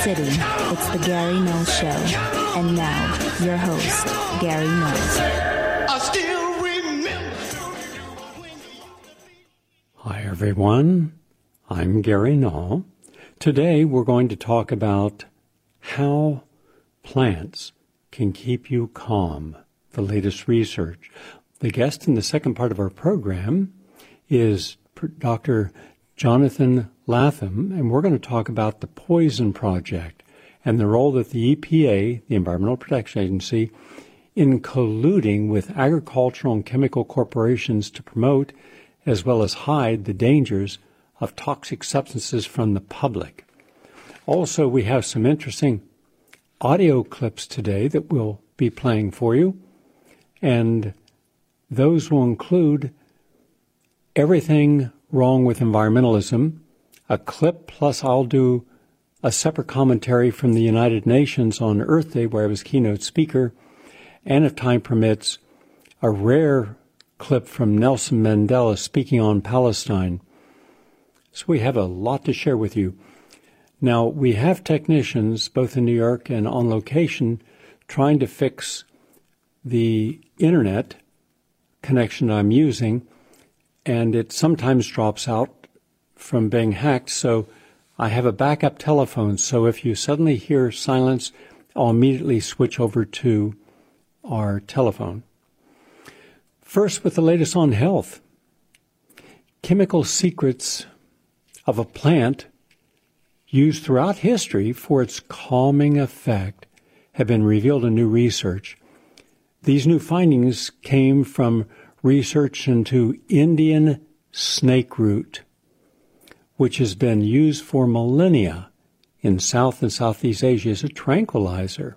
City, it's the Gary Knowles Show. And now, your host, Gary Knowles. I still remember. Hi, everyone. I'm Gary Knowles. Today, we're going to talk about how plants can keep you calm, the latest research. The guest in the second part of our program is Dr. Jonathan Latham, and we're going to talk about the Poison Project and the role that the EPA, the Environmental Protection Agency, in colluding with agricultural and chemical corporations to promote as well as hide the dangers of toxic substances from the public. Also, we have some interesting audio clips today that we'll be playing for you, and those will include everything wrong with environmentalism, a clip, plus I'll do a separate commentary from the United Nations on Earth Day where I was keynote speaker, and if time permits, a rare clip from Nelson Mandela speaking on Palestine. So we have a lot to share with you. Now, we have technicians, both in New York and on location, trying to fix the internet connection I'm using, and it sometimes drops out from being hacked, so I have a backup telephone, so if you suddenly hear silence, I'll immediately switch over to our telephone. First, with the latest on health. Chemical secrets of a plant used throughout history for its calming effect have been revealed in new research. These new findings came from research into Indian snake root, which has been used for millennia in South and Southeast Asia as a tranquilizer.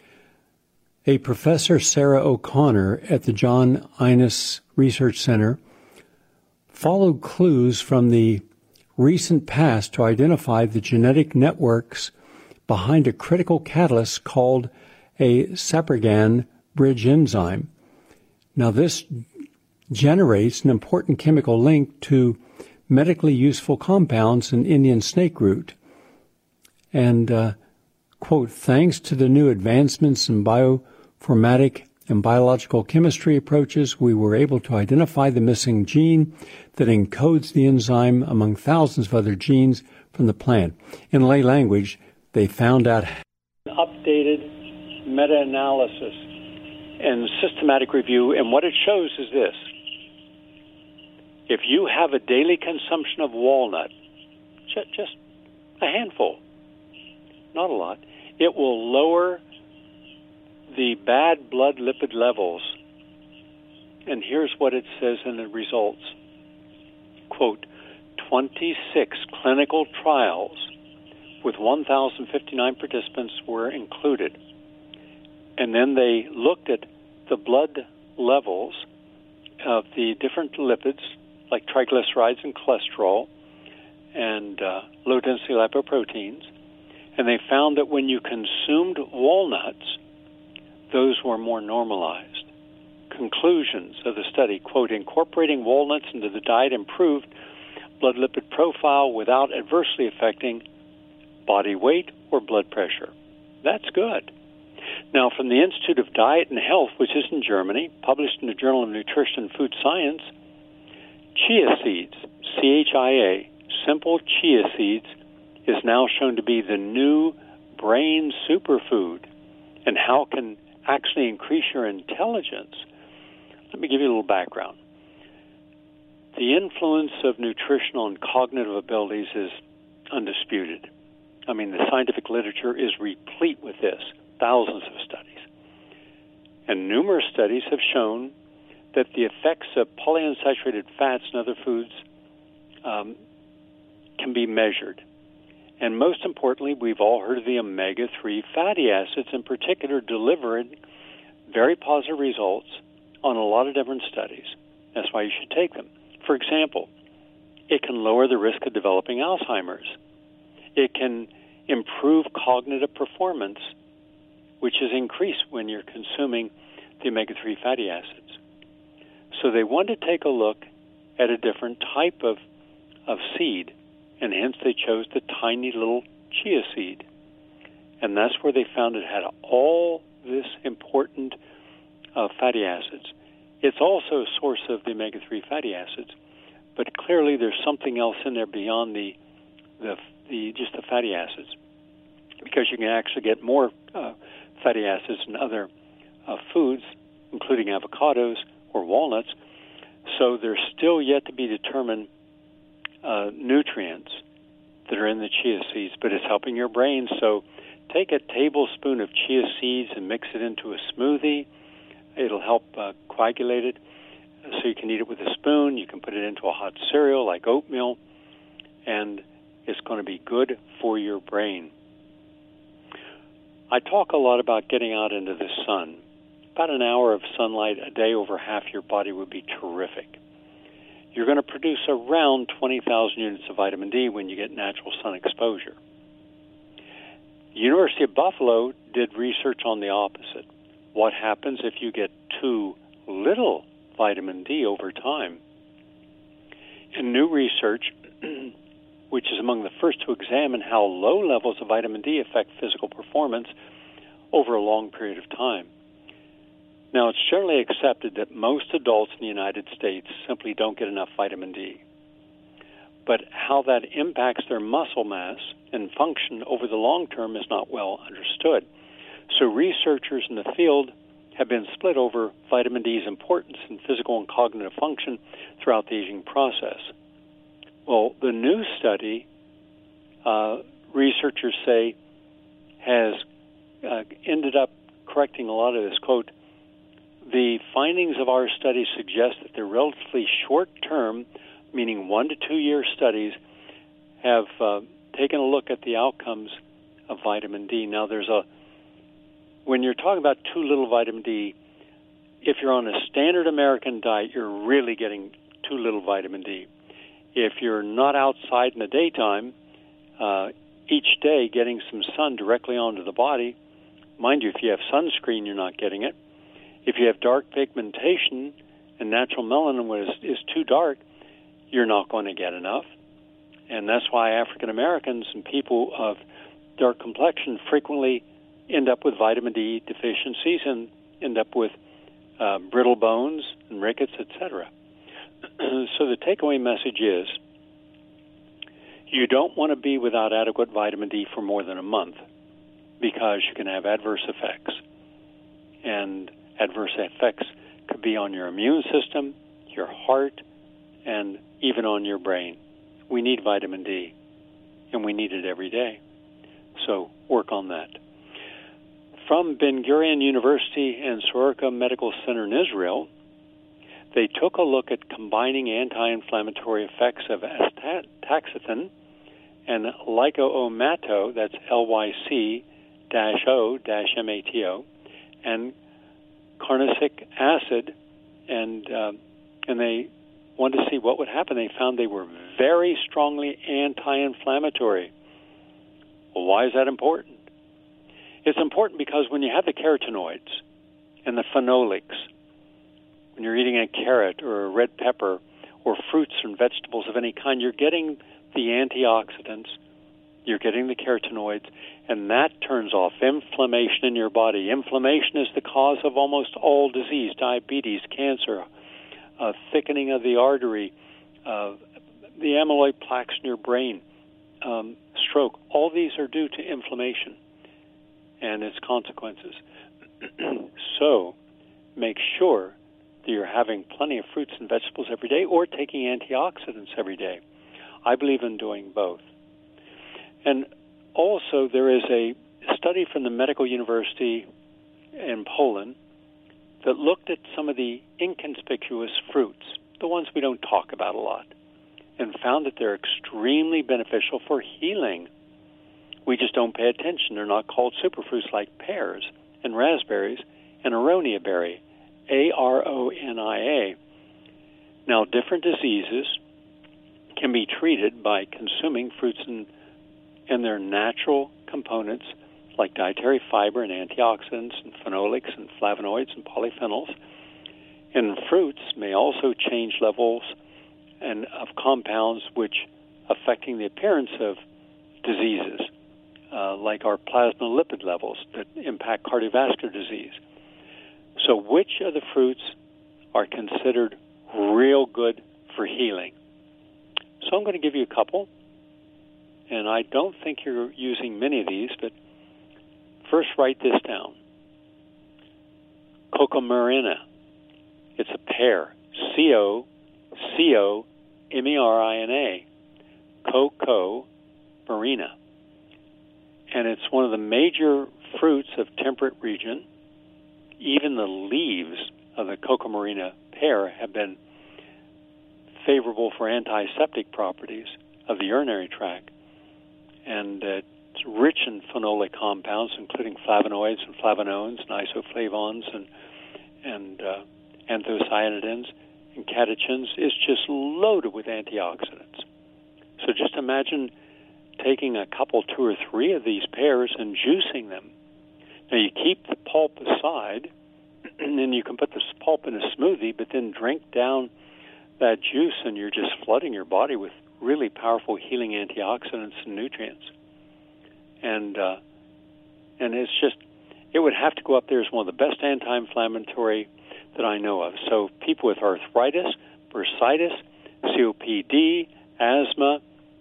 A professor, Sarah O'Connor, at the John Innes Research Center, followed clues from the recent past to identify the genetic networks behind a critical catalyst called a Saprogan bridge enzyme. Now, this generates an important chemical link to medically useful compounds in Indian snake root. And, quote, thanks to the new advancements in bioinformatic and biological chemistry approaches, we were able to identify the missing gene that encodes the enzyme among thousands of other genes from the plant. In lay language, they found out updated meta-analysis and systematic review, and what it shows is this. If you have a daily consumption of walnut, just a handful, not a lot, it will lower the bad blood lipid levels. And here's what it says in the results. Quote, 26 clinical trials with 1,059 participants were included. And then they looked at the blood levels of the different lipids, like triglycerides and cholesterol and low-density lipoproteins, and they found that when you consumed walnuts, those were more normalized. Conclusions of the study, quote, incorporating walnuts into the diet improved blood lipid profile without adversely affecting body weight or blood pressure. That's good. Now, from the Institute of Diet and Health, which is in Germany, published in the Journal of Nutrition and Food Science, chia seeds, CHIA, simple chia seeds, is now shown to be the new brain superfood, and how it can actually increase your intelligence. Let me give you a little background. The influence of nutritional and cognitive abilities is undisputed. I mean, the scientific literature is replete with this, thousands of studies. And numerous studies have shown that the effects of polyunsaturated fats and other foods can be measured. And most importantly, we've all heard of the omega-3 fatty acids in particular delivering very positive results on a lot of different studies. That's why you should take them. For example, it can lower the risk of developing Alzheimer's. It can improve cognitive performance, which is increased when you're consuming the omega-3 fatty acids. So they wanted to take a look at a different type of seed, and hence they chose the tiny little chia seed. And that's where they found it had all this important fatty acids. It's also a source of the omega-3 fatty acids, but clearly there's something else in there beyond just the fatty acids, because you can actually get more fatty acids in other foods, including avocados or walnuts. So there's still yet to be determined nutrients that are in the chia seeds, but it's helping your brain. So take a tablespoon of chia seeds and mix it into a smoothie. It'll help coagulate it, so you can eat it with a spoon. You can put it into a hot cereal like oatmeal, and it's going to be good for your brain. I talk a lot about getting out into the sun. About an hour of sunlight a day over half your body would be terrific. You're going to produce around 20,000 units of vitamin D when you get natural sun exposure. The University of Buffalo did research on the opposite. What happens if you get too little vitamin D over time? In new research, which is among the first to examine how low levels of vitamin D affect physical performance over a long period of time. Now, it's generally accepted that most adults in the United States simply don't get enough vitamin D. But how that impacts their muscle mass and function over the long term is not well understood. So researchers in the field have been split over vitamin D's importance in physical and cognitive function throughout the aging process. Well, the new study, researchers say, has ended up correcting a lot of this. Quote, the findings of our study suggest that the relatively short-term, meaning 1 to 2 year studies, have taken a look at the outcomes of vitamin D. Now, when you're talking about too little vitamin D, if you're on a standard American diet, you're really getting too little vitamin D. If you're not outside in the daytime, each day getting some sun directly onto the body, mind you, if you have sunscreen, you're not getting it. If you have dark pigmentation and natural melanin is too dark, you're not going to get enough. And that's why African Americans and people of dark complexion frequently end up with vitamin D deficiencies and end up with brittle bones and rickets, etc. So the takeaway message is you don't want to be without adequate vitamin D for more than a month, because you can have adverse effects. And adverse effects could be on your immune system, your heart, and even on your brain. We need vitamin D, and we need it every day. So work on that. From Ben Gurion University and Soroka Medical Center in Israel, they took a look at combining anti-inflammatory effects of astaxanthin and lyco-O-mato, that's LYC-O-MATO, and carnosic acid, and they wanted to see what would happen. They found they were very strongly anti-inflammatory. Well, why is that important? It's important because when you have the carotenoids and the phenolics, when you're eating a carrot or a red pepper or fruits and vegetables of any kind, you're getting the antioxidants, you're getting the carotenoids, and that turns off inflammation in your body. Inflammation is the cause of almost all disease, diabetes, cancer, thickening of the artery, the amyloid plaques in your brain, stroke. All these are due to inflammation and its consequences. So make sure that you're having plenty of fruits and vegetables every day or taking antioxidants every day. I believe in doing both. And also there is a study from the Medical University in Poland that looked at some of the inconspicuous fruits, the ones we don't talk about a lot, and found that they're extremely beneficial for healing. We just don't pay attention. They're not called superfruits like pears and raspberries and aronia berry, ARONIA. Now, different diseases can be treated by consuming fruits and their natural components like dietary fiber and antioxidants and phenolics and flavonoids and polyphenols. And fruits may also change levels of compounds which affecting the appearance of diseases. like our plasma lipid levels that impact cardiovascular disease. So which of the fruits are considered real good for healing? So I'm going to give you a couple, and I don't think you're using many of these, but first write this down. Cocomarina. It's a pear. C-O-C-O-M-E-R-I-N-A. Cocomarina. And it's one of the major fruits of temperate region. Even the leaves of the Cocomarina pear have been favorable for antiseptic properties of the urinary tract. And it's rich in phenolic compounds, including flavonoids and flavonones and isoflavones and anthocyanidins and catechins. It's just loaded with antioxidants. So just imagine taking a couple, 2 or 3 of these pears and juicing them. Now you keep the pulp aside, and then you can put this pulp in a smoothie, but then drink down that juice, and you're just flooding your body with really powerful healing antioxidants and nutrients. And it's just, it would have to go up there as one of the best anti-inflammatory that I know of. So people with arthritis, bursitis, COPD, asthma,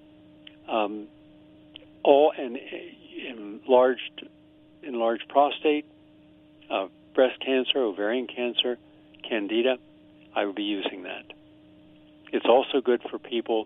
all and enlarged prostate, breast cancer, ovarian cancer, candida, I would be using that. It's also good for people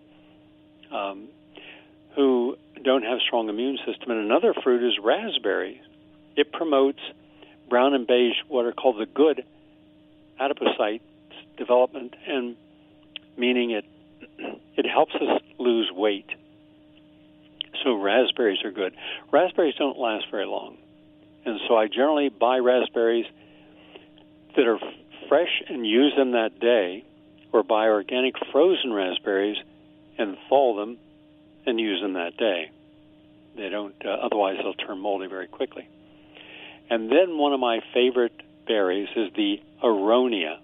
who don't have a strong immune system. And another fruit is raspberry. It promotes brown and beige, what are called the good adipocyte development, and meaning it helps us lose weight. So raspberries are good. Raspberries don't last very long. And so I generally buy raspberries that are fresh and use them that day, or buy organic frozen raspberries and thaw them and use them that day. They don't, otherwise they'll turn moldy very quickly. And then one of my favorite berries is the aronia,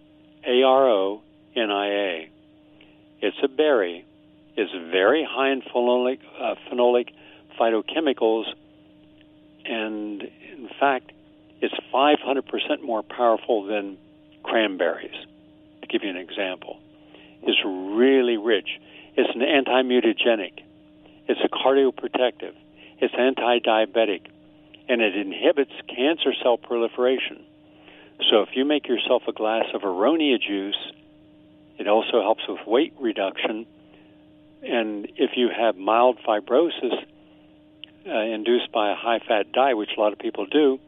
A-R-O-N-I-A. It's a berry. It's very high in phenolic phytochemicals, and in fact, it's 500% more powerful than cranberries, to give you an example. It's really rich. It's an anti-mutagenic. It's a cardioprotective. It's anti-diabetic, and it inhibits cancer cell proliferation. So if you make yourself a glass of aronia juice, it also helps with weight reduction. And if you have mild fibrosis induced by a high-fat diet, which a lot of people do,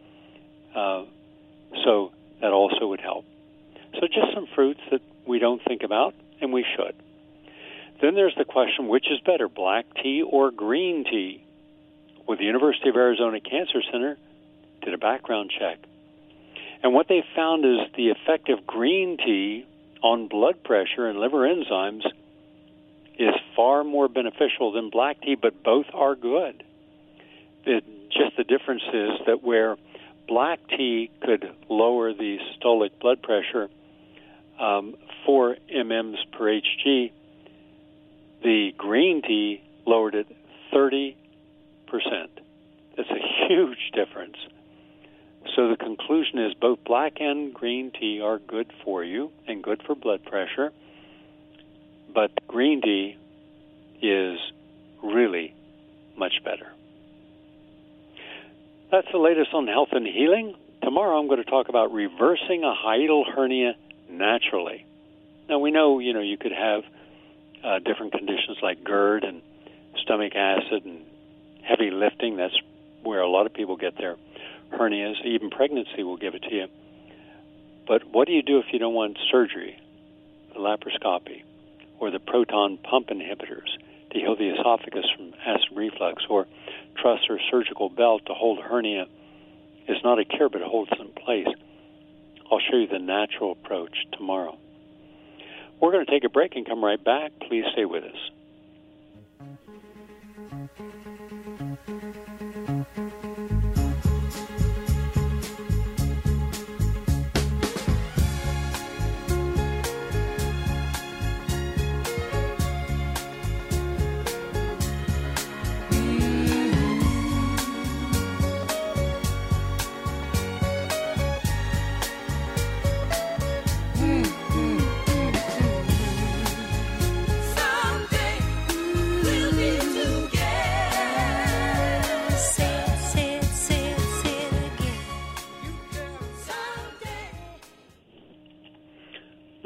so that also would help. So just some fruits that we don't think about, and we should. Then there's the question, which is better, black tea or green tea? Well, the University of Arizona Cancer Center did a background check. And what they found is the effect of green tea on blood pressure and liver enzymes is far more beneficial than black tea, but both are good. Just the difference is that where black tea could lower the systolic blood pressure 4 mm's per Hg, the green tea lowered it 30%. That's a huge difference. So the conclusion is both black and green tea are good for you and good for blood pressure, but green tea is really much better. That's the latest on health and healing. Tomorrow I'm going to talk about reversing a hiatal hernia naturally. Now we know, you could have different conditions like GERD and stomach acid and heavy lifting. That's where a lot of people get their hernias. Even pregnancy will give it to you. But what do you do if you don't want surgery, the laparoscopy, or the proton pump inhibitors to heal the esophagus from acid reflux, or truss or surgical belt to hold hernia? It's not a cure, but it holds it in place. I'll show you the natural approach tomorrow. We're going to take a break and come right back. Please stay with us.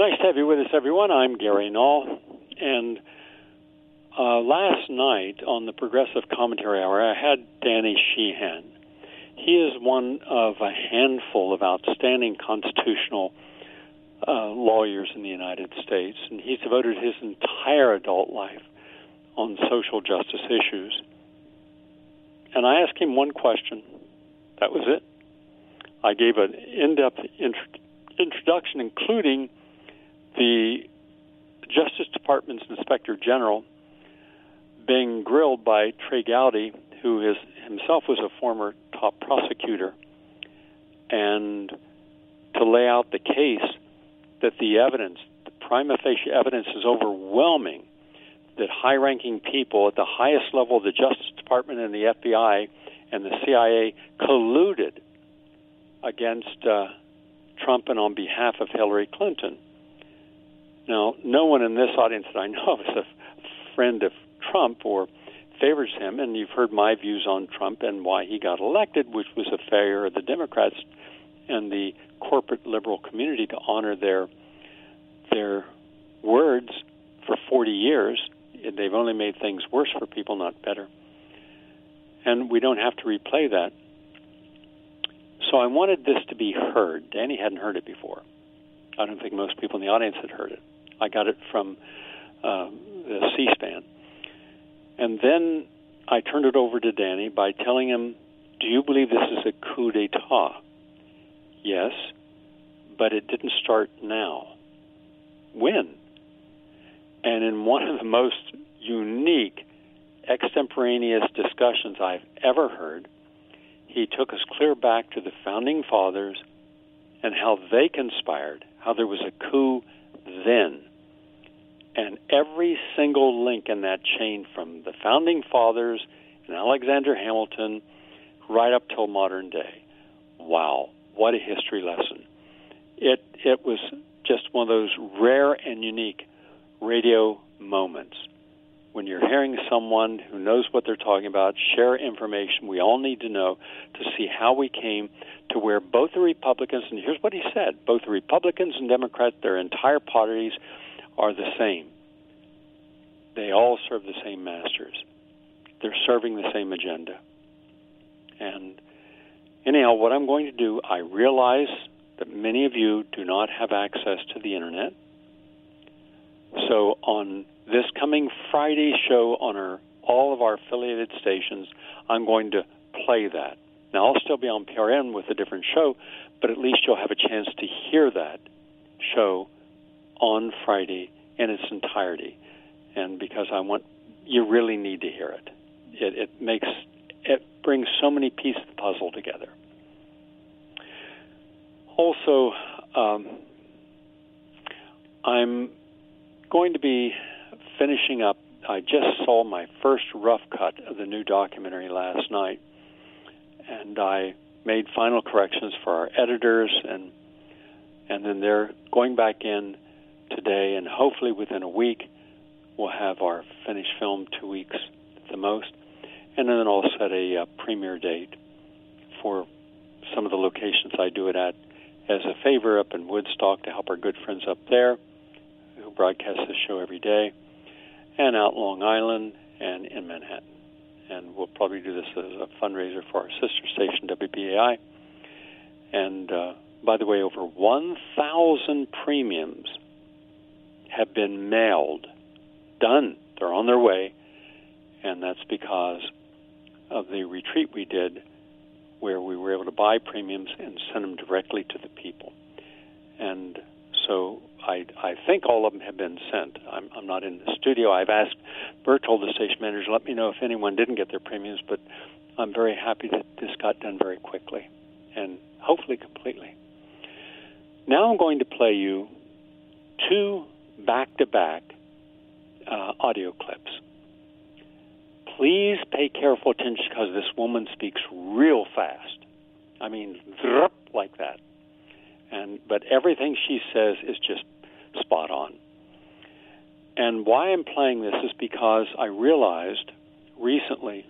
Nice to have you with us, everyone. I'm Gary Null, and last night on the Progressive Commentary Hour, I had Danny Sheehan. He is one of a handful of outstanding constitutional lawyers in the United States, and he's devoted his entire adult life on social justice issues. And I asked him one question. That was it. I gave an in-depth introduction, including the Justice Department's Inspector General being grilled by Trey Gowdy, who himself was a former top prosecutor, and to lay out the case that the evidence, the prima facie evidence, is overwhelming that high-ranking people at the highest level of the Justice Department and the FBI and the CIA colluded against Trump and on behalf of Hillary Clinton. Now, no one in this audience that I know of is a friend of Trump or favors him, and you've heard my views on Trump and why he got elected, which was a failure of the Democrats and the corporate liberal community to honor their words for 40 years. They've only made things worse for people, not better. And we don't have to replay that. So I wanted this to be heard. Danny hadn't heard it before. I don't think most people in the audience had heard it. I got it from the C-SPAN. And then I turned it over to Danny by telling him, do you believe this is a coup d'etat? Yes, but it didn't start now. When? And in one of the most unique extemporaneous discussions I've ever heard, he took us clear back to the Founding Fathers and how they conspired, how there was a coup then. And every single link in that chain from the Founding Fathers and Alexander Hamilton right up till modern day. Wow, what a history lesson. It was just one of those rare and unique radio moments when you're hearing someone who knows what they're talking about share information we all need to know to see how we came to where both the Republicans, and here's what he said, both the Republicans and Democrats, their entire parties are the same. They all serve the same masters. They're serving the same agenda. And anyhow, what I'm going to do, I realize that many of you do not have access to the Internet. So on this coming Friday show on all of our affiliated stations, I'm going to play that. Now, I'll still be on PRN with a different show, but at least you'll have a chance to hear that show on Friday in its entirety. And because you really need to hear it. It brings so many pieces of the puzzle together. Also, I'm going to be finishing up. I just saw my first rough cut of the new documentary last night, and I made final corrections for our editors, and then they're going back in today, and hopefully within a week we'll have our finished film, 2 weeks at the most, and then I'll set a premiere date for some of the locations I do it at as a favor up in Woodstock to help our good friends up there who broadcast this show every day, and out Long Island and in Manhattan. And we'll probably do this as a fundraiser for our sister station, WBAI. And by the way, over 1,000 premiums have been mailed. Done. They're on their way. And that's because of the retreat we did where we were able to buy premiums and send them directly to the people. And so I think all of them have been sent. I'm not in the studio. I've asked Bertold, the station manager, let me know if anyone didn't get their premiums, but I'm very happy that this got done very quickly and hopefully completely. Now I'm going to play you 2 back-to-back audio clips. Please pay careful attention because this woman speaks real fast. I mean, like that. But everything she says is just spot on. And why I'm playing this is because I realized recently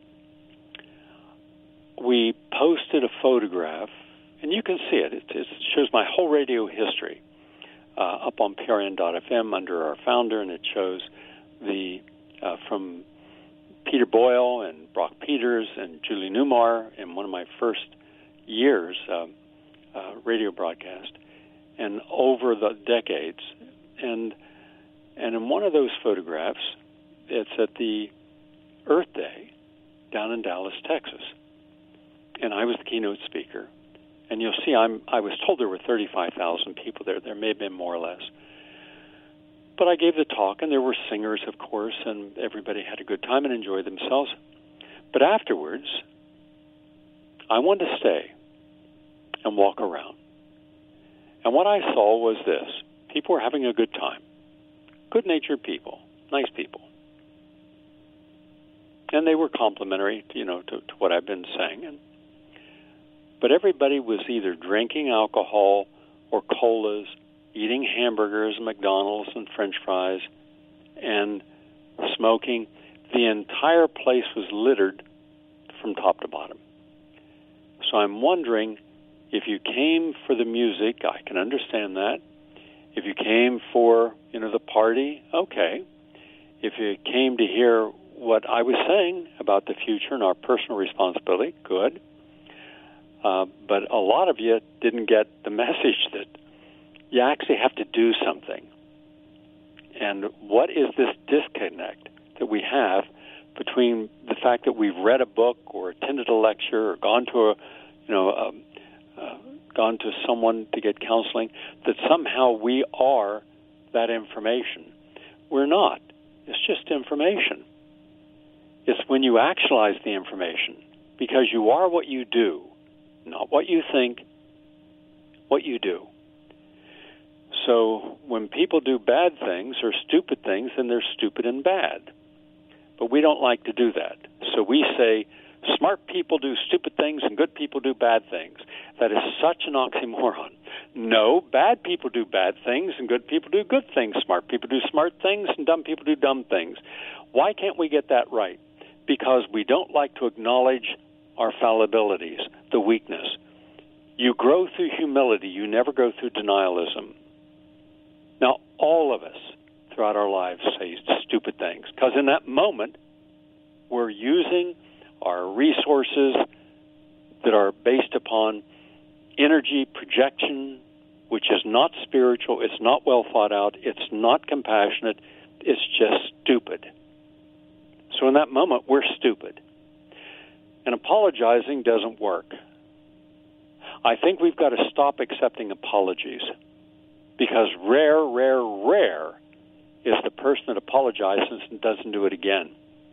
we posted a photograph, and you can see it. It shows my whole radio history up on PRN.FM under our founder, and it shows the from Peter Boyle and Brock Peters and Julie Newmar in one of my first years radio broadcast, and over the decades. And in one of those photographs, it's at the Earth Day down in Dallas, Texas. And I was the keynote speaker. And you'll see I was told there were 35,000 people there. There may have been more or less. But I gave the talk, and there were singers, of course, and everybody had a good time and enjoyed themselves. But afterwards, I wanted to stay and walk around. And what I saw was this. People were having a good time. Good-natured people, nice people. And they were complimentary, to what I've been saying. But everybody was either drinking alcohol or colas, eating hamburgers and McDonald's and French fries, and smoking. The entire place was littered from top to bottom. So I'm wondering, if you came for the music, I can understand that. If you came for, the party, okay. If you came to hear what I was saying about the future and our personal responsibility, good. But a lot of you didn't get the message that you actually have to do something. And what is this disconnect that we have between the fact that we've read a book or attended a lecture or gone to gone to someone to get counseling, that somehow we are that information? We're not. It's just information. It's when you actualize the information, because you are what you do, not what you think, what you do. So when people do bad things or stupid things, then they're stupid and bad. But we don't like to do that. So we say, smart people do stupid things and good people do bad things. That is such an oxymoron. No, bad people do bad things and good people do good things. Smart people do smart things and dumb people do dumb things. Why can't we get that right? Because we don't like to acknowledge our fallibilities, the weakness. You grow through humility. You never go through denialism. Now, all of us throughout our lives say stupid things, because in that moment, we're using our resources that are based upon energy projection, which is not spiritual, it's not well thought out, it's not compassionate, it's just stupid. So in that moment, we're stupid. And apologizing doesn't work. I think we've got to stop accepting apologies, because rare is the person that apologizes and doesn't do it again.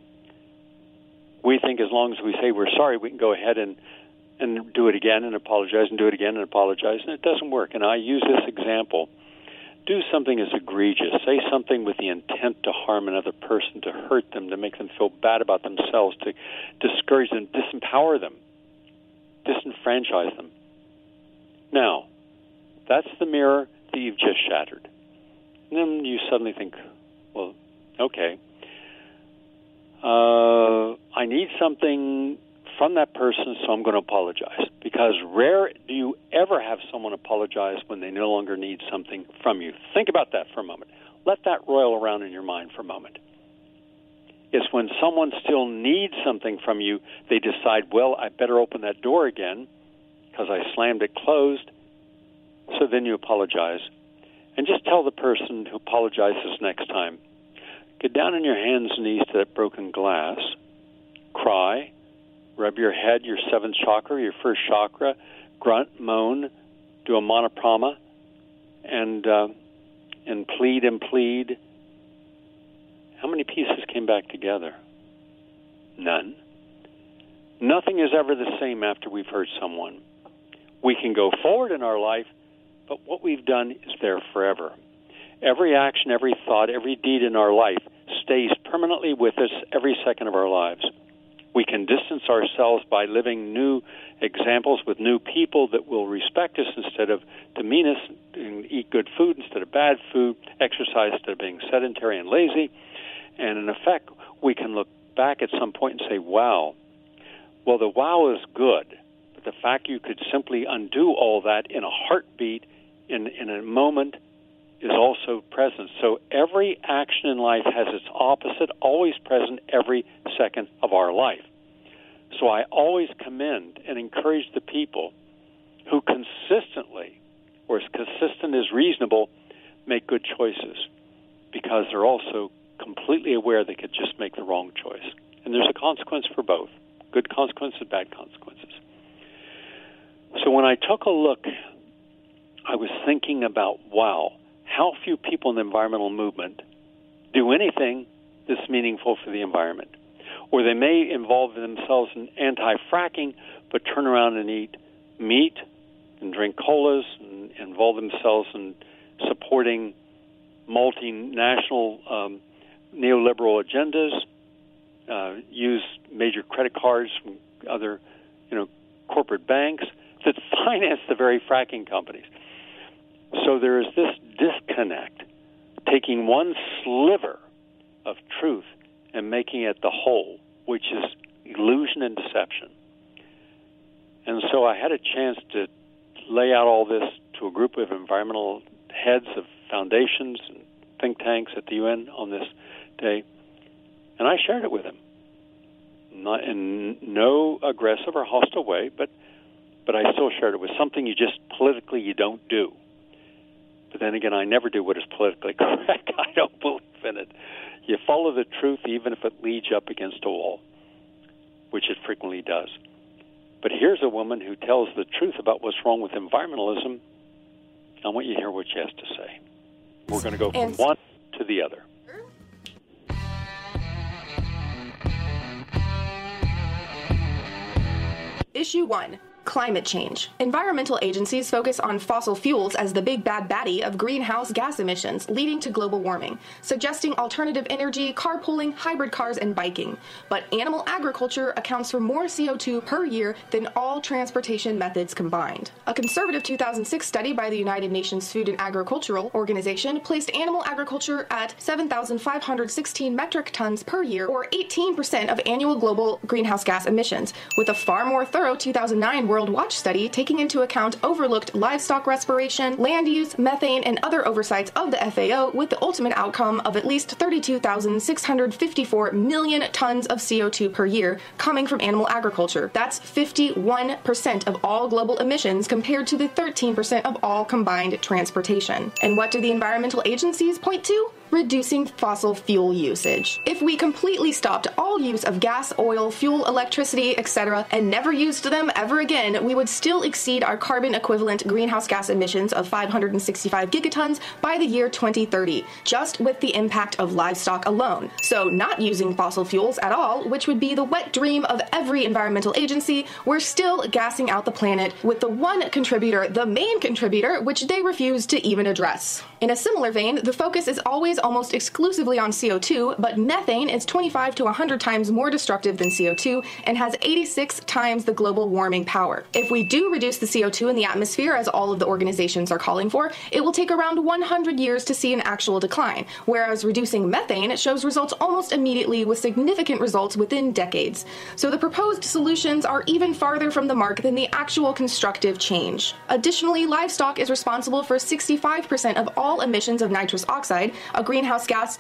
We think as long as we say we're sorry, we can go ahead and do it again and apologize and do it again and apologize, and it doesn't work. And I use this example. Do something as egregious. Say something with the intent to harm another person, to hurt them, to make them feel bad about themselves, to discourage them, disempower them, disenfranchise them. Now, that's the mirror that you've just shattered. And then you suddenly think, well, okay, I need something from that person, so I'm going to apologize. Because rare do you ever have someone apologize when they no longer need something from you. Think about that for a moment. Let that roil around in your mind for a moment. It's when someone still needs something from you, they decide, well, I better open that door again because I slammed it closed. So then you apologize. And just tell the person who apologizes next time, get down on your hands and knees to that broken glass, cry, rub your head, your seventh chakra, your first chakra, grunt, moan, do a monoprama, and plead and plead. How many pieces came back together? None. Nothing is ever the same after we've hurt someone. We can go forward in our life, but what we've done is there forever. Every action, every thought, every deed in our life stays permanently with us every second of our lives. We can distance ourselves by living new examples with new people that will respect us instead of demean us, and eat good food instead of bad food, exercise instead of being sedentary and lazy. And in effect, we can look back at some point and say, wow, well, the wow is good, but the fact you could simply undo all that in a heartbeat, in a moment, is also present. So every action in life has its opposite, always present every second of our life. So I always commend and encourage the people who consistently, or as consistent as reasonable, make good choices, because they're also completely aware they could just make the wrong choice. And there's a consequence for both, good consequences and bad consequences. So when I took a look, I was thinking about, wow, how few people in the environmental movement do anything that's meaningful for the environment. Or they may involve themselves in anti-fracking, but turn around and eat meat and drink colas and involve themselves in supporting multinational neoliberal agendas, use major credit cards from other, corporate banks that finance the very fracking companies. So there is this disconnect, taking one sliver of truth and making it the whole, which is illusion and deception. And so I had a chance to lay out all this to a group of environmental heads of foundations and think tanks at the UN on this day, and I shared it with them. Not in no aggressive or hostile way, but I still shared it with something you just politically you don't do. But then again, I never do what is politically correct. I don't believe in it. You follow the truth even if it leads you up against a wall, which it frequently does. But here's a woman who tells the truth about what's wrong with environmentalism. I want you to hear what she has to say. We're going to go from one to the other. Issue 1. Climate change. Environmental agencies focus on fossil fuels as the big bad baddie of greenhouse gas emissions, leading to global warming, suggesting alternative energy, carpooling, hybrid cars, and biking. But animal agriculture accounts for more CO2 per year than all transportation methods combined. A conservative 2006 study by the United Nations Food and Agricultural Organization placed animal agriculture at 7,516 metric tons per year, or 18% of annual global greenhouse gas emissions, with a far more thorough 2009 World Watch study taking into account overlooked livestock respiration, land use, methane, and other oversights of the FAO, with the ultimate outcome of at least 32,654 million tons of CO2 per year coming from animal agriculture. That's 51% of all global emissions compared to the 13% of all combined transportation. And what do the environmental agencies point to? Reducing fossil fuel usage. If we completely stopped all use of gas, oil, fuel, electricity, etc., and never used them ever again, we would still exceed our carbon equivalent greenhouse gas emissions of 565 gigatons by the year 2030, just with the impact of livestock alone. So not using fossil fuels at all, which would be the wet dream of every environmental agency, we're still gassing out the planet with the one contributor, the main contributor, which they refuse to even address. In a similar vein, the focus is always almost exclusively on CO2, but methane is 25 to 100 times more destructive than CO2 and has 86 times the global warming power. If we do reduce the CO2 in the atmosphere, as all of the organizations are calling for, it will take around 100 years to see an actual decline, whereas reducing methane shows results almost immediately with significant results within decades. So the proposed solutions are even farther from the mark than the actual constructive change. Additionally, livestock is responsible for 65% of all emissions of nitrous oxide, a greenhouse gas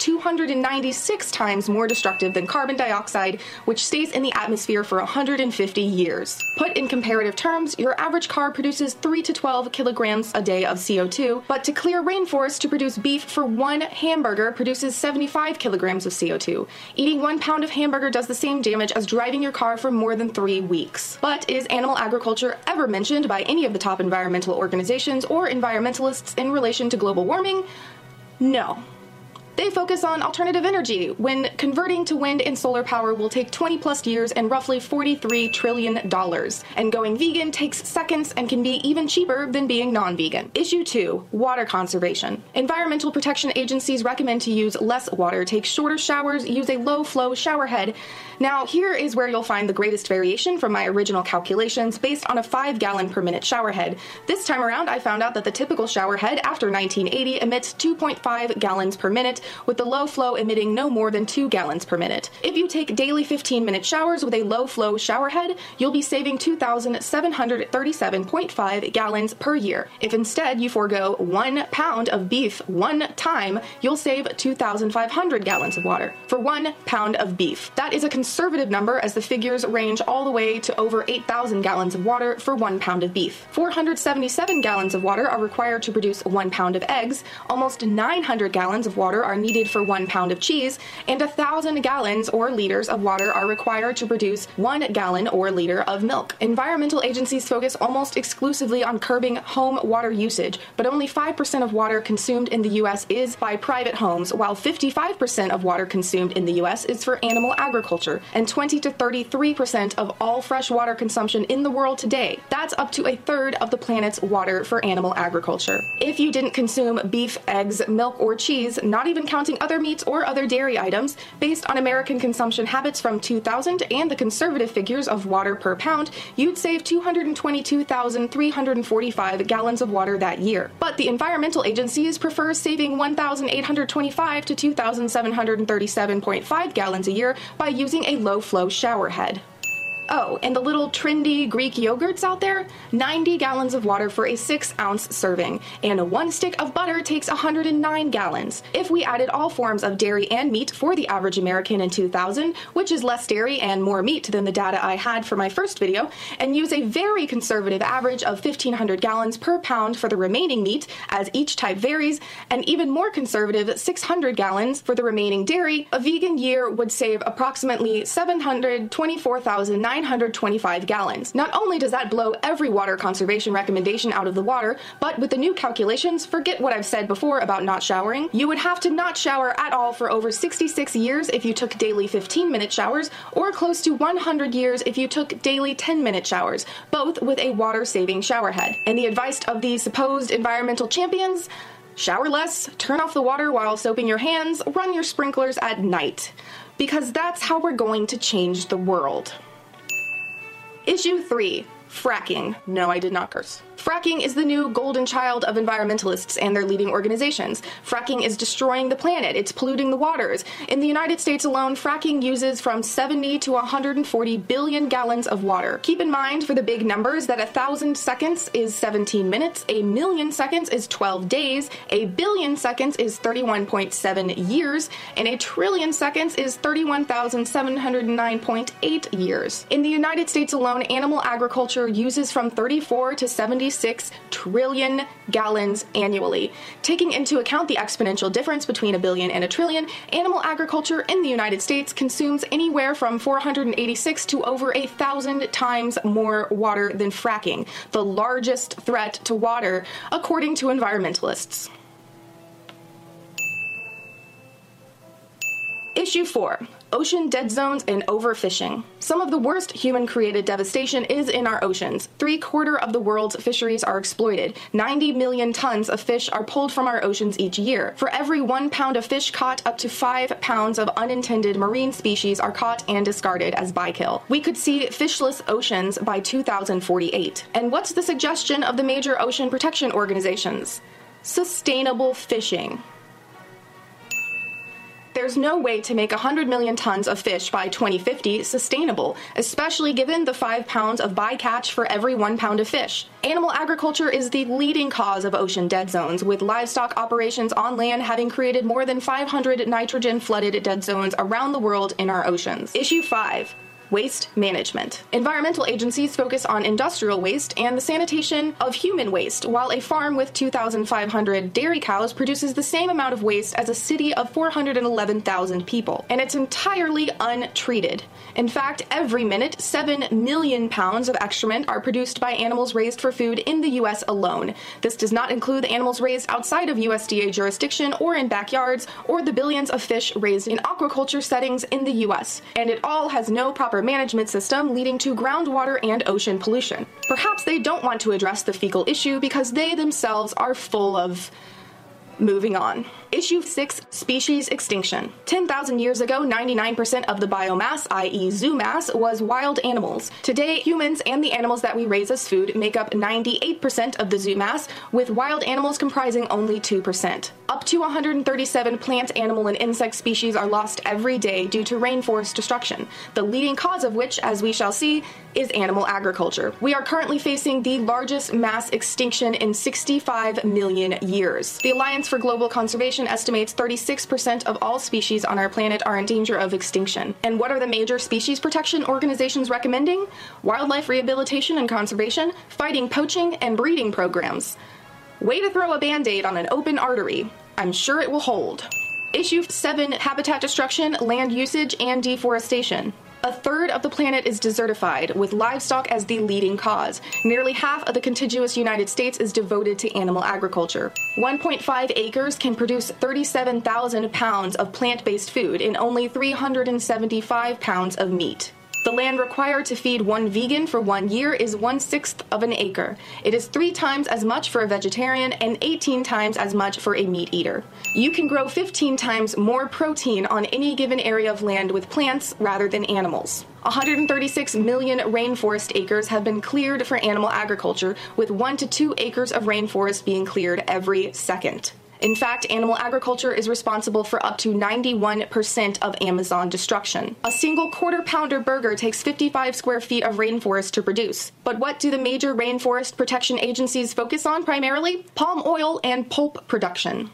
296 times more destructive than carbon dioxide, which stays in the atmosphere for 150 years. Put in comparative terms, your average car produces 3 to 12 kilograms a day of CO2, but to clear rainforest to produce beef for one hamburger produces 75 kilograms of CO2. Eating 1 pound of hamburger does the same damage as driving your car for more than 3 weeks. But is animal agriculture ever mentioned by any of the top environmental organizations or environmentalists in relation to global warming? No. They focus on alternative energy, when converting to wind and solar power will take 20 plus years and roughly $43 trillion. And going vegan takes seconds and can be even cheaper than being non-vegan. Issue 2, water conservation. Environmental protection agencies recommend to use less water, take shorter showers, use a low-flow shower head. Now, here is where you'll find the greatest variation from my original calculations based on a 5-gallon per minute shower head. This time around, I found out that the typical shower head after 1980 emits 2.5 gallons per minute, with the low flow emitting no more than 2 gallons per minute. If you take daily 15-minute showers with a low-flow shower head, you'll be saving 2,737.5 gallons per year. If instead you forego 1 pound of beef one time, you'll save 2,500 gallons of water for 1 pound of beef. That is a conservative number, as the figures range all the way to over 8,000 gallons of water for 1 pound of beef. 477 gallons of water are required to produce 1 pound of eggs, almost 900 gallons of water are needed for 1 pound of cheese, and 1,000 gallons or liters of water are required to produce 1 gallon or liter of milk. Environmental agencies focus almost exclusively on curbing home water usage, but only 5% of water consumed in the U.S. is by private homes, while 55% of water consumed in the U.S. is for animal agriculture, and 20 to 33% of all fresh water consumption in the world today. That's up to a third of the planet's water for animal agriculture. If you didn't consume beef, eggs, milk, or cheese, not even counting other meats or other dairy items, based on American consumption habits from 2000 and the conservative figures of water per pound, you'd save 222,345 gallons of water that year. But the environmental agencies prefer saving 1,825 to 2,737.5 gallons a year by using a low-flow shower head. Oh, and the little trendy Greek yogurts out there? 90 gallons of water for a 6-ounce serving, and 1 stick of butter takes 109 gallons. If we added all forms of dairy and meat for the average American in 2000, which is less dairy and more meat than the data I had for my first video, and use a very conservative average of 1,500 gallons per pound for the remaining meat, as each type varies, and even more conservative 600 gallons for the remaining dairy, a vegan year would save approximately 724,925 gallons. Not only does that blow every water conservation recommendation out of the water, but with the new calculations, forget what I've said before about not showering. You would have to not shower at all for over 66 years if you took daily 15-minute showers, or close to 100 years if you took daily 10-minute showers, both with a water-saving shower head. And the advice of the supposed environmental champions? Shower less, turn off the water while soaping your hands, run your sprinklers at night. Because that's how we're going to change the world. Issue 3. Fracking. No, I did not curse. Fracking is the new golden child of environmentalists and their leading organizations. Fracking is destroying the planet. It's polluting the waters. In the United States alone, fracking uses from 70 to 140 billion gallons of water. Keep in mind, for the big numbers, that 1,000 seconds is 17 minutes, a million seconds is 12 days, a billion seconds is 31.7 years, and a trillion seconds is 31,709.8 years. In the United States alone, animal agriculture uses from 34 to 76 trillion gallons annually. Taking into account the exponential difference between a billion and a trillion, animal agriculture in the United States consumes anywhere from 486 to over 1,000 times more water than fracking, the largest threat to water, according to environmentalists. Issue 4. Ocean dead zones and overfishing. Some of the worst human-created devastation is in our oceans. 3/4 of the world's fisheries are exploited. 90 million tons of fish are pulled from our oceans each year. For every 1 pound of fish caught, up to 5 pounds of unintended marine species are caught and discarded as bykill. We could see fishless oceans by 2048. And what's the suggestion of the major ocean protection organizations? Sustainable fishing. There's no way to make 100 million tons of fish by 2050 sustainable, especially given the 5 pounds of bycatch for every 1 pound of fish. Animal agriculture is the leading cause of ocean dead zones, with livestock operations on land having created more than 500 nitrogen-flooded dead zones around the world in our oceans. Issue 5. Waste management. Environmental agencies focus on industrial waste and the sanitation of human waste, while a farm with 2,500 dairy cows produces the same amount of waste as a city of 411,000 people, and it's entirely untreated. In fact, every minute, 7 million pounds of excrement are produced by animals raised for food in the U.S. alone. This does not include the animals raised outside of USDA jurisdiction or in backyards, or the billions of fish raised in aquaculture settings in the U.S., and it all has no proper management system, leading to groundwater and ocean pollution. Perhaps they don't want to address the fecal issue because they themselves are full of... Moving on. Issue 6, Species Extinction. 10,000 years ago, 99% of the biomass, i.e. zoomass, was wild animals. Today, humans and the animals that we raise as food make up 98% of the zoomass, with wild animals comprising only 2%. Up to 137 plant, animal, and insect species are lost every day due to rainforest destruction, the leading cause of which, as we shall see, is animal agriculture. We are currently facing the largest mass extinction in 65 million years. The Alliance for Global Conservation estimates 36% of all species on our planet are in danger of extinction. And what are the major species protection organizations recommending? Wildlife rehabilitation and conservation, fighting poaching, and breeding programs. Way to throw a band-aid on an open artery. I'm sure it will hold. Issue 7, Habitat Destruction, Land Usage, and Deforestation. A third of the planet is desertified, with livestock as the leading cause. Nearly half of the contiguous United States is devoted to animal agriculture. 1.5 acres can produce 37,000 pounds of plant-based food and only 375 pounds of meat. The land required to feed one vegan for 1 year is 1/6 of an acre. It is 3 times as much for a vegetarian and 18 times as much for a meat eater. You can grow 15 times more protein on any given area of land with plants rather than animals. 136 million rainforest acres have been cleared for animal agriculture, with 1 to 2 acres of rainforest being cleared every second. In fact, animal agriculture is responsible for up to 91% of Amazon destruction. A single quarter-pounder burger takes 55 square feet of rainforest to produce. But what do the major rainforest protection agencies focus on primarily? Palm oil and pulp production.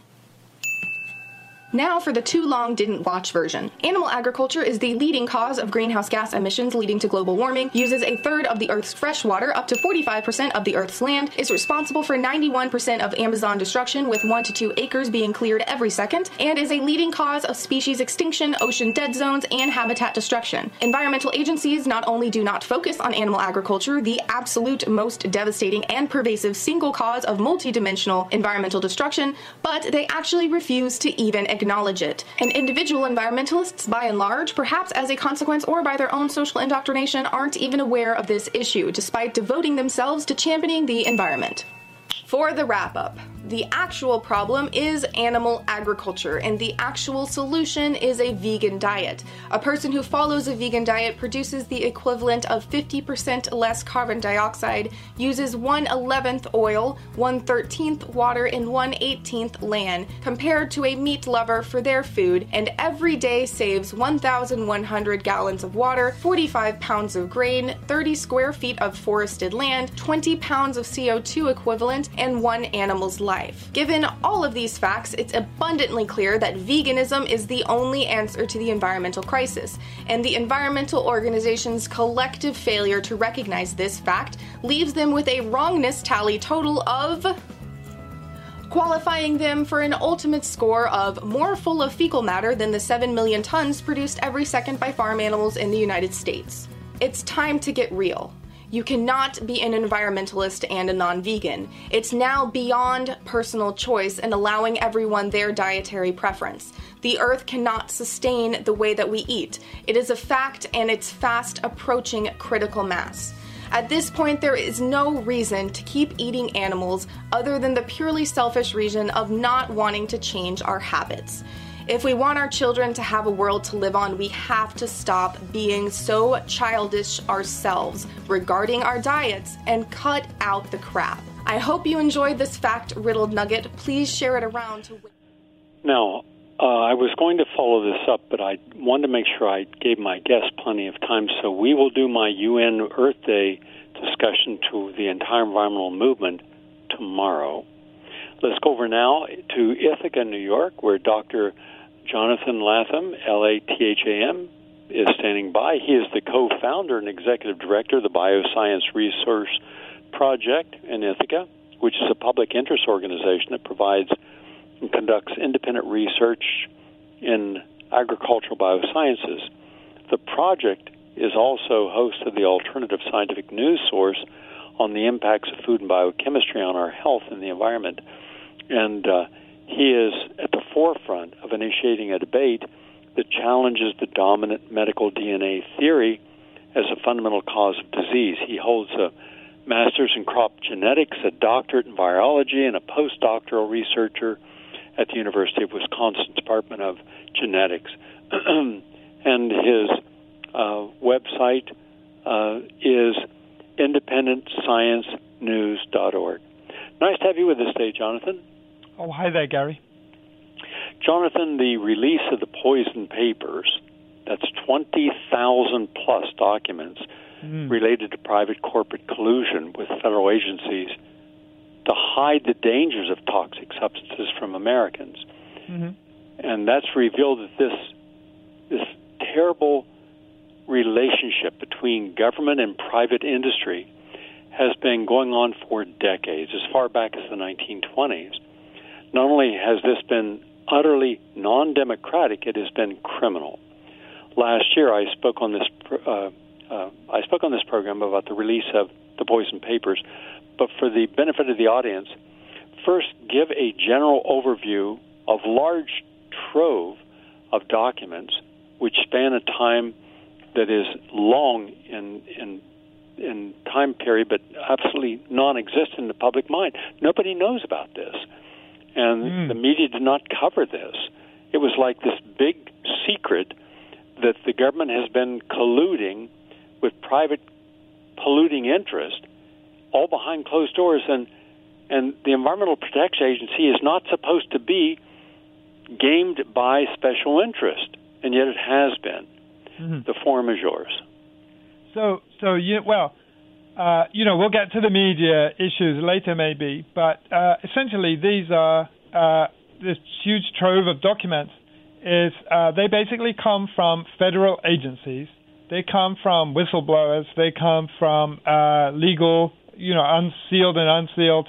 Now for the too long didn't watch version. Animal agriculture is the leading cause of greenhouse gas emissions leading to global warming, uses a third of the Earth's fresh water, up to 45% of the Earth's land, is responsible for 91% of Amazon destruction, with 1 to 2 acres being cleared every second, and is a leading cause of species extinction, ocean dead zones, and habitat destruction. Environmental agencies not only do not focus on animal agriculture, the absolute most devastating and pervasive single cause of multidimensional environmental destruction, but they actually refuse to even acknowledge it. And individual environmentalists, by and large, perhaps as a consequence or by their own social indoctrination, aren't even aware of this issue, despite devoting themselves to championing the environment. For the wrap-up, the actual problem is animal agriculture, and the actual solution is a vegan diet. A person who follows a vegan diet produces the equivalent of 50% less carbon dioxide, uses 1/11th oil, 1/13th water, and 1/18th land, compared to a meat lover for their food, and every day saves 1,100 gallons of water, 45 pounds of grain, 30 square feet of forested land, 20 pounds of CO2 equivalent, and 1 animal's life. Given all of these facts, it's abundantly clear that veganism is the only answer to the environmental crisis, and the environmental organizations' collective failure to recognize this fact leaves them with a wrongness tally total of, qualifying them for an ultimate score of more full of fecal matter than the 7 million tons produced every second by farm animals in the United States. It's time to get real. You cannot be an environmentalist and a non-vegan. It's now beyond personal choice and allowing everyone their dietary preference. The earth cannot sustain the way that we eat. It is a fact, and it's fast approaching critical mass. At this point, there is no reason to keep eating animals other than the purely selfish reason of not wanting to change our habits. If we want our children to have a world to live on, we have to stop being so childish ourselves regarding our diets and cut out the crap. I hope you enjoyed this fact-riddled nugget. Please share it around to... Now, I was going to follow this up, but I wanted to make sure I gave my guests plenty of time, so we will do my UN Earth Day discussion to the entire environmental movement tomorrow. Let's go over now to Ithaca, New York, where Dr. Jonathan Latham, Latham, is standing by. He is the co-founder and executive director of the Bioscience Resource Project in Ithaca, which is a public interest organization that provides and conducts independent research in agricultural biosciences. The project is also host of the alternative scientific news source on the impacts of food and biochemistry on our health and the environment. And he is at the forefront of initiating a debate that challenges the dominant medical DNA theory as a fundamental cause of disease. He holds a master's in crop genetics, a doctorate in virology, and a postdoctoral researcher at the University of Wisconsin Department of Genetics. And his website is independentsciencenews.org. Nice to have you with us today, Jonathan. Oh, hi there, Gary. Jonathan, the release of the Poison Papers, that's 20,000 plus documents related to private corporate collusion with federal agencies to hide the dangers of toxic substances from Americans. And that's revealed that this terrible relationship between government and private industry has been going on for decades, as far back as the 1920s. Not only has this been utterly non-democratic, it has been criminal. Last year, I spoke on this program about the release of the Poison Papers. But for the benefit of the audience, first give a general overview of large trove of documents which span a time that is long in time period, but absolutely non-existent in the public mind. Nobody knows about this, and the media did not cover this. It was like this big secret that the government has been colluding with private polluting interest, all behind closed doors, and the Environmental Protection Agency is not supposed to be gamed by special interest, and yet it has been. The forum is yours. So we'll get to the media issues later maybe, but essentially these are this huge trove of documents they basically come from federal agencies. They come from whistleblowers. They come from legal, unsealed and unsealed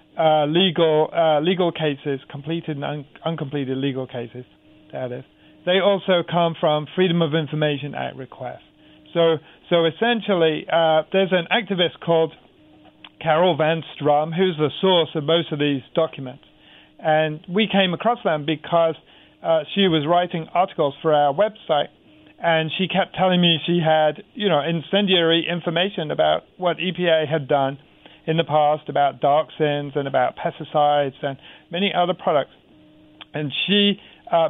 legal cases, completed and uncompleted legal cases, that is. They also come from Freedom of Information Act requests. So essentially, there's an activist called Carol Van Strom, who's the source of most of these documents. And we came across them because she was writing articles for our website, and she kept telling me she had, incendiary information about what EPA had done in the past about dioxins and about pesticides and many other products. And she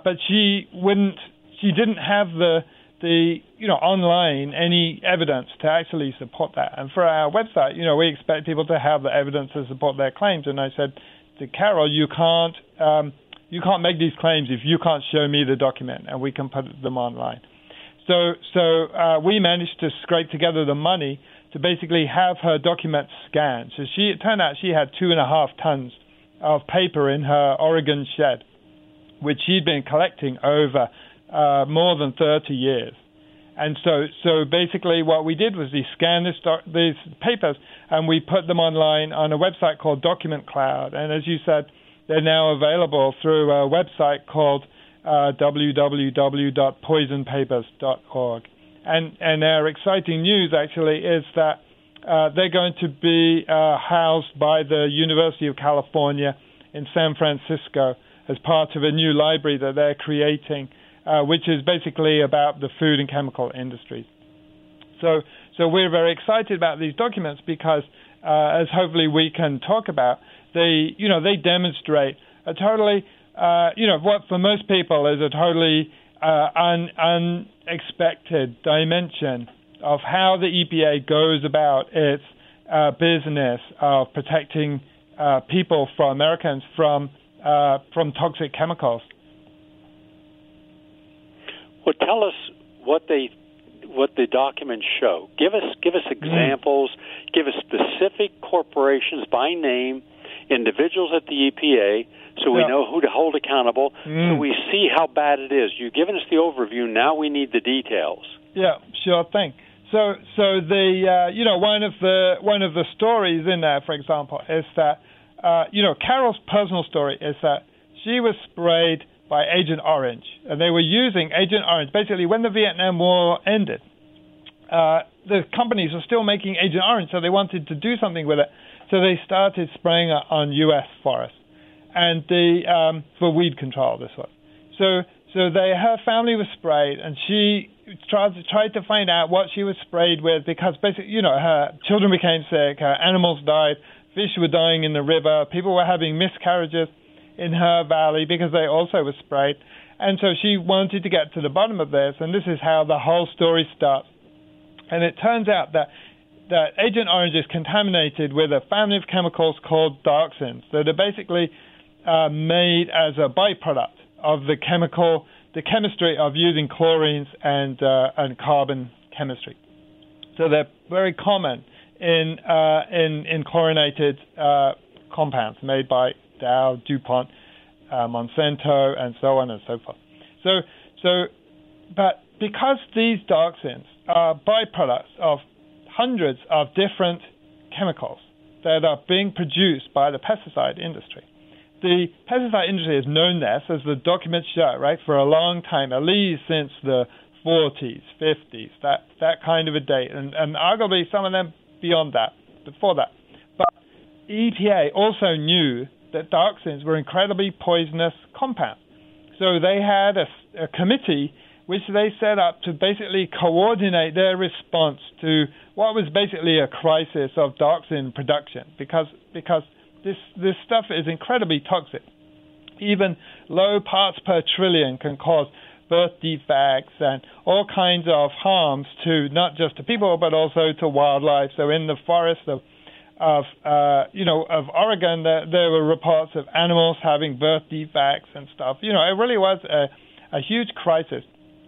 didn't have the online any evidence to actually support that. And for our website, we expect people to have the evidence to support their claims. And I said to Carol, you can't make these claims if you can't show me the document, and we can put them online. So we managed to scrape together the money to basically have her documents scanned. So it turned out she had 2.5 tons of paper in her Oregon shed, which she'd been collecting over more than 30 years. And so basically what we did was we scanned these papers, and we put them online on a website called Document Cloud. And as you said, they're now available through a website called www.poisonpapers.org. And our exciting news, actually, is that they're going to be housed by the University of California in San Francisco as part of a new library that they're creating, which is basically about the food and chemical industries. So we're very excited about these documents because, as hopefully we can talk about, they demonstrate a totally, what for most people is a totally unexpected dimension of how the EPA goes about its business of protecting people, Americans, from toxic chemicals. Well, tell us what the documents show. Give us examples. Give us specific corporations by name, individuals at the EPA, so we know who to hold accountable, so we see how bad it is. You've given us the overview. Now we need the details. Yeah, sure thing. So the one of the stories in there, for example, is that Carol's personal story is that she was sprayed by Agent Orange, and they were using Agent Orange. Basically, when the Vietnam War ended, the companies were still making Agent Orange, so they wanted to do something with it. So they started spraying it on U.S. forests, and for weed control. This was so her family was sprayed, and she tried to find out what she was sprayed with, because basically, her children became sick, her animals died, fish were dying in the river, people were having miscarriages. in her valley because they also were sprayed. And so she wanted to get to the bottom of this, and this is how the whole story starts. And it turns out that Agent Orange is contaminated with a family of chemicals called dioxins that are basically made as a byproduct of the chemistry of using chlorines and carbon chemistry. So they're very common in chlorinated compounds made by Dow, DuPont, Monsanto, and so on and so forth. But because these dioxins are byproducts of hundreds of different chemicals that are being produced by the pesticide industry, the pesticide industry has known this, as the documents show, right, for a long time, at least since the 40s, 50s, that kind of a date, and arguably some of them beyond that, before that. But EPA also knew that dioxins were incredibly poisonous compounds. So they had a committee which they set up to basically coordinate their response to what was basically a crisis of dioxin production, because this stuff is incredibly toxic. Even low parts per trillion can cause birth defects and all kinds of harms to not just to people but also to wildlife. So in the forests of Oregon, there were reports of animals having birth defects and stuff. It really was a huge crisis.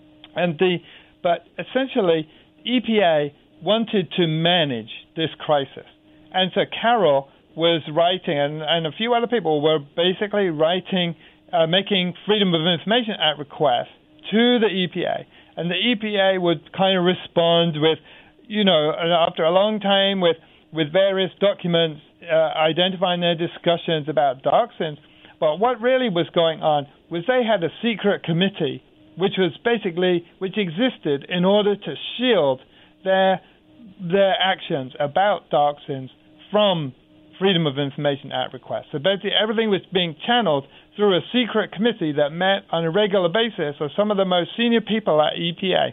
But essentially, EPA wanted to manage this crisis. And so Carroll was writing, and a few other people were basically writing, making Freedom of Information Act requests to the EPA. And the EPA would kind of respond with, after a long time with various documents identifying their discussions about dioxins. But what really was going on was they had a secret committee which existed in order to shield their actions about dioxins from Freedom of Information Act requests. So basically everything was being channeled through a secret committee that met on a regular basis of some of the most senior people at EPA.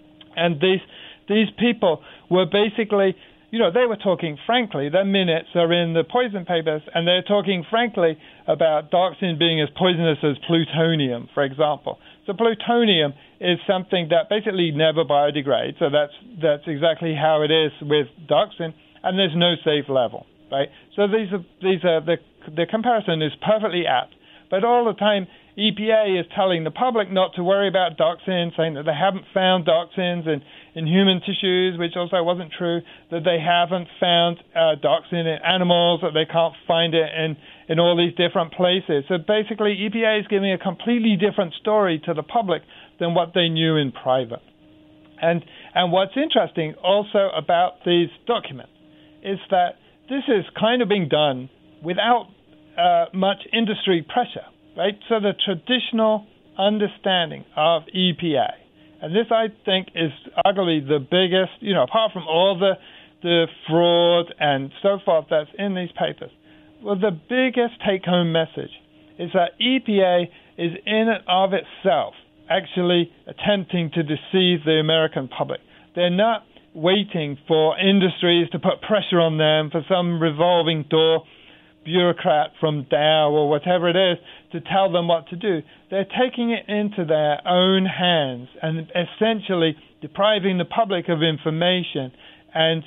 And these people were basically, they were talking frankly. Their minutes are in the poison papers, and they're talking frankly about dioxin being as poisonous as plutonium, for example. So plutonium is something that basically never biodegrades. So that's exactly how it is with dioxin, and there's no safe level, right? So these are the comparison is perfectly apt. But all the time, EPA is telling the public not to worry about dioxins, saying that they haven't found dioxins in human tissues, which also wasn't true, that they haven't found dioxin in animals, that they can't find it in all these different places. So basically, EPA is giving a completely different story to the public than what they knew in private. And what's interesting also about these documents is that this is kind of being done without much industry pressure, right? So the traditional understanding of EPA, and this I think is arguably the biggest, apart from all the fraud and so forth that's in these papers, well, the biggest take-home message is that EPA is in and of itself actually attempting to deceive the American public. They're not waiting for industries to put pressure on them, for some revolving door bureaucrat from Dow or whatever it is to tell them what to do. They're taking it into their own hands and essentially depriving the public of information and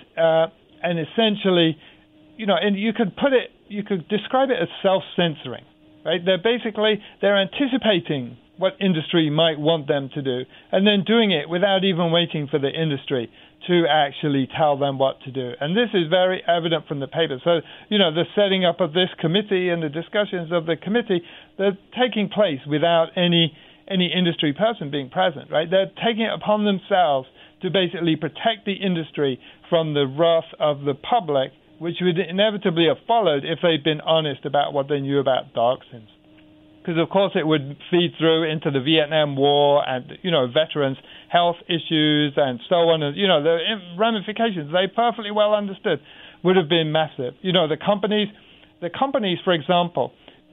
essentially, and you could describe it as self-censoring, right? They're anticipating what industry might want them to do and then doing it without even waiting for the industry to actually tell them what to do. And this is very evident from the paper. So, the setting up of this committee and the discussions of the committee, they're taking place without any industry person being present, right? They're taking it upon themselves to basically protect the industry from the wrath of the public, which would inevitably have followed if they'd been honest about what they knew about dioxins. Because, of course, it would feed through into the Vietnam War and, veterans' health issues and so on. And, the ramifications, they perfectly well understood, would have been massive. The companies, for example,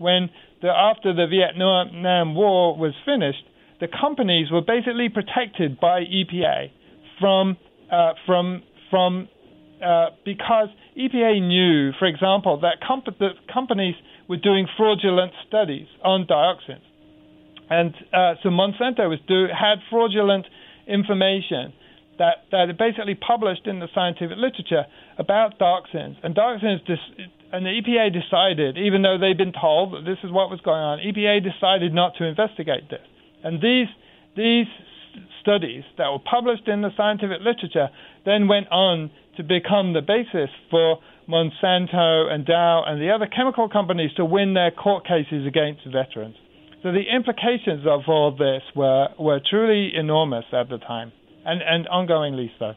after the Vietnam War was finished, the companies were basically protected by EPA because EPA knew, for example, that companies were doing fraudulent studies on dioxins. And so Monsanto had fraudulent information that it basically published in the scientific literature about dioxins. And and the EPA decided, even though they'd been told that this is what was going on, EPA decided not to investigate this. And these studies that were published in the scientific literature then went on to become the basis for Monsanto and Dow and the other chemical companies to win their court cases against veterans. So the implications of all this were truly enormous at the time, and ongoingly so.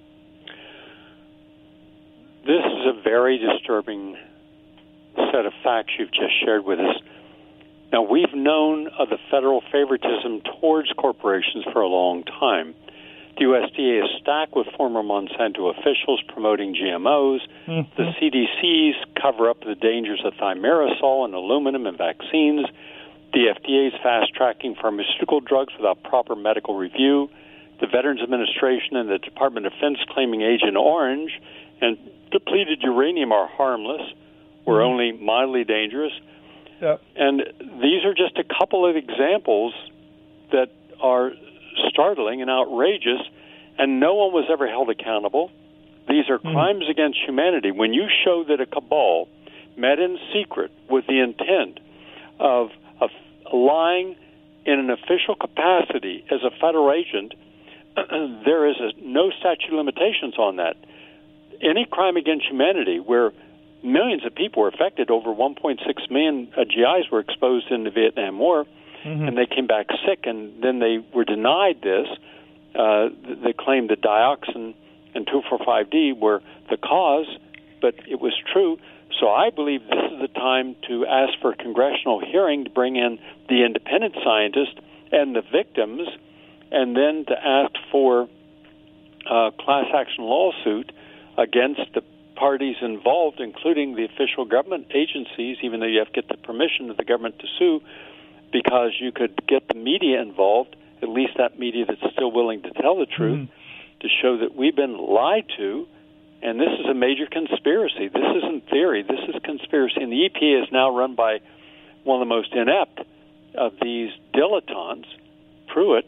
This is a very disturbing set of facts you've just shared with us. Now, we've known of the federal favoritism towards corporations for a long time. The USDA is stacked with former Monsanto officials promoting GMOs. Mm-hmm. The CDC's cover up the dangers of thimerosal and aluminum in vaccines. The FDA is fast-tracking pharmaceutical drugs without proper medical review. The Veterans Administration and the Department of Defense claiming Agent Orange and depleted uranium are harmless or only mildly dangerous. Yep. And these are just a couple of examples that are startling and outrageous, and no one was ever held accountable. These are crimes against humanity. When you show that a cabal met in secret with the intent of lying in an official capacity as a federal agent, there is no statute of limitations on that. Any crime against humanity where millions of people were affected, over 1.6 million GIs were exposed in the Vietnam War, and they came back sick, and then they were denied this. They claimed that dioxin and 2,4,5-D were the cause, but it was true. So I believe this is the time to ask for a congressional hearing to bring in the independent scientists and the victims, and then to ask for a class action lawsuit against the parties involved, including the official government agencies, even though you have to get the permission of the government to sue, because you could get the media involved, at least that media that's still willing to tell the truth, to show that we've been lied to, and this is a major conspiracy. This isn't theory. This is conspiracy. And the EPA is now run by one of the most inept of these dilettantes, Pruitt,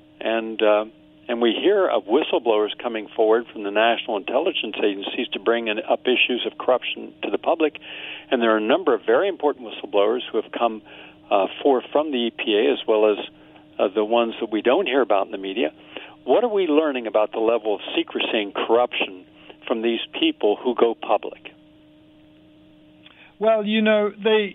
and we hear of whistleblowers coming forward from the national intelligence agencies to bring up issues of corruption to the public, and there are a number of very important whistleblowers who have come forth from the EPA, as well as the ones that we don't hear about in the media. What are we learning about the level of secrecy and corruption from these people who go public? Well, you know, the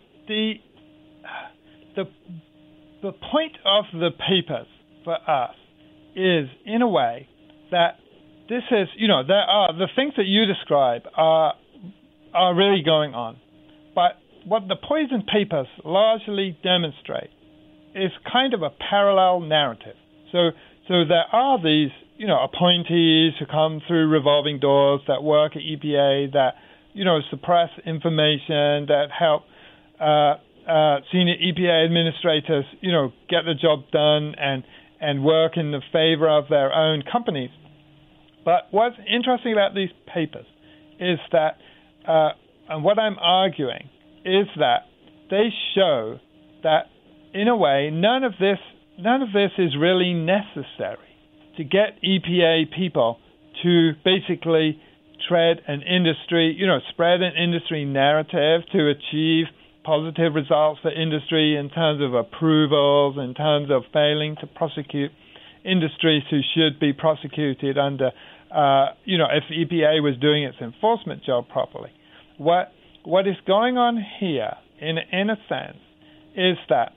point of the papers for us is, in a way, that this is, there are the things that you describe are really going on. But what the Poison Papers largely demonstrate is kind of a parallel narrative. So there are these, appointees who come through revolving doors that work at EPA, that, suppress information, that help senior EPA administrators, get the job done and work in the favor of their own companies. But what's interesting about these papers is that, and what I'm arguing, is that they show that, in a way, none of this is really necessary to get EPA people to basically spread an industry narrative to achieve positive results for industry in terms of approvals, in terms of failing to prosecute industries who should be prosecuted under, if EPA was doing its enforcement job properly. What is going on here, in a sense, is that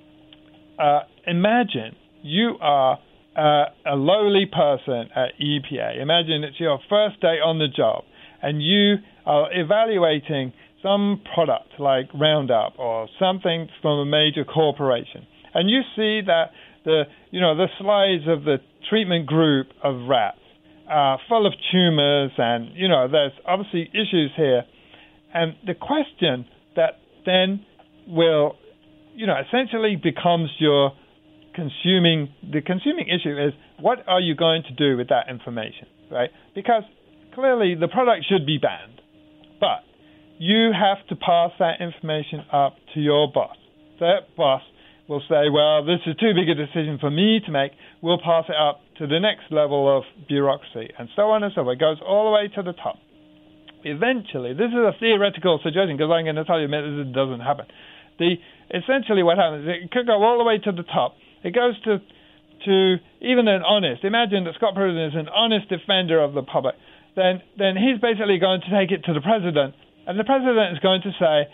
imagine you are a lowly person at EPA. Imagine it's your first day on the job, and you are evaluating some product like Roundup or something from a major corporation, and you see that the slides of the treatment group of rats are full of tumors, and there's obviously issues here. And the question that then will, essentially becomes the consuming issue is, what are you going to do with that information, right? Because clearly the product should be banned, but you have to pass that information up to your boss. That boss will say, well, this is too big a decision for me to make. We'll pass it up to the next level of bureaucracy, and so on and so on. It goes all the way to the top. Eventually, this is a theoretical suggestion, because I'm going to tell you this doesn't happen. Essentially what happens, it could go all the way to the top. It goes to even an honest. Imagine that Scott Pruitt is an honest defender of the public. Then he's basically going to take it to the president, and the president is going to say,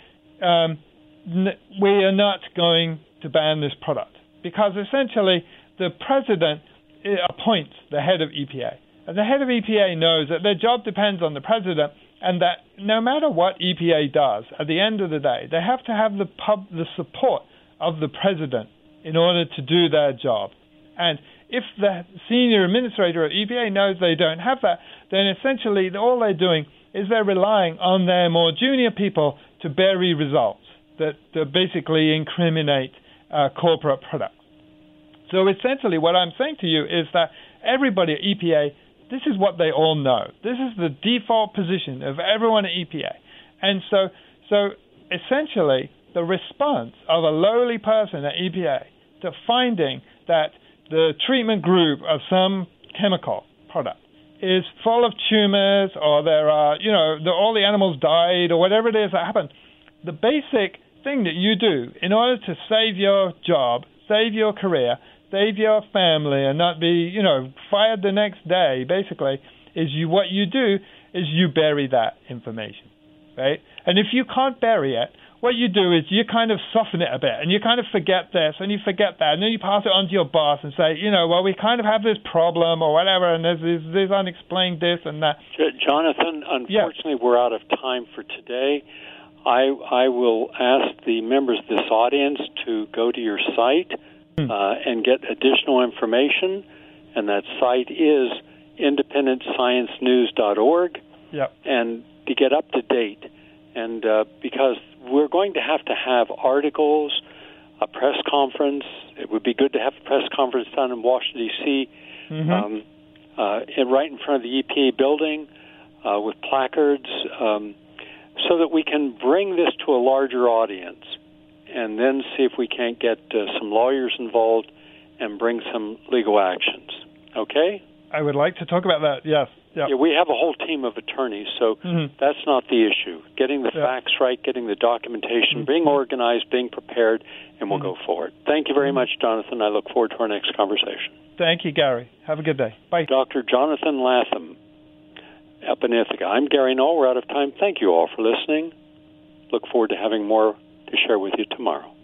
we are not going to ban this product, because essentially the president appoints the head of EPA, and the head of EPA knows that their job depends on the president, and that no matter what EPA does, at the end of the day, they have to have the support of the president in order to do their job. And if the senior administrator at EPA knows they don't have that, then essentially all they're doing is they're relying on their more junior people to bury results that basically incriminate corporate products. So essentially what I'm saying to you is that everybody at EPA, this is what they all know. This is the default position of everyone at EPA. And so essentially the response of a lowly person at EPA to finding that the treatment group of some chemical product is full of tumors, or there are, all the animals died, or whatever it is that happened, the basic thing that you do in order to save your job, save your career, save your family, and not be, fired the next day, basically, what you do is you bury that information, right? And if you can't bury it, what you do is you kind of soften it a bit, and you kind of forget this, and you forget that, and then you pass it on to your boss and say, well, we kind of have this problem or whatever, and there's this unexplained this and that. Jonathan, unfortunately, We're out of time for today. I will ask the members of this audience to go to your site and get additional information, and that site is independentsciencenews.org, and to get up to date. And because we're going to have articles, a press conference. It would be good to have a press conference down in Washington, D.C., and right in front of the EPA building with placards, so that we can bring this to a larger audience, and then see if we can't get some lawyers involved and bring some legal actions. Okay? I would like to talk about that, yes. Yep. Yeah, we have a whole team of attorneys, so that's not the issue. Getting the facts right, getting the documentation, being organized, being prepared, and we'll go forward. Thank you very much, Jonathan. I look forward to our next conversation. Thank you, Gary. Have a good day. Bye. Dr. Jonathan Latham up in Ithaca. I'm Gary Null. We're out of time. Thank you all for listening. Look forward to having more to share with you tomorrow.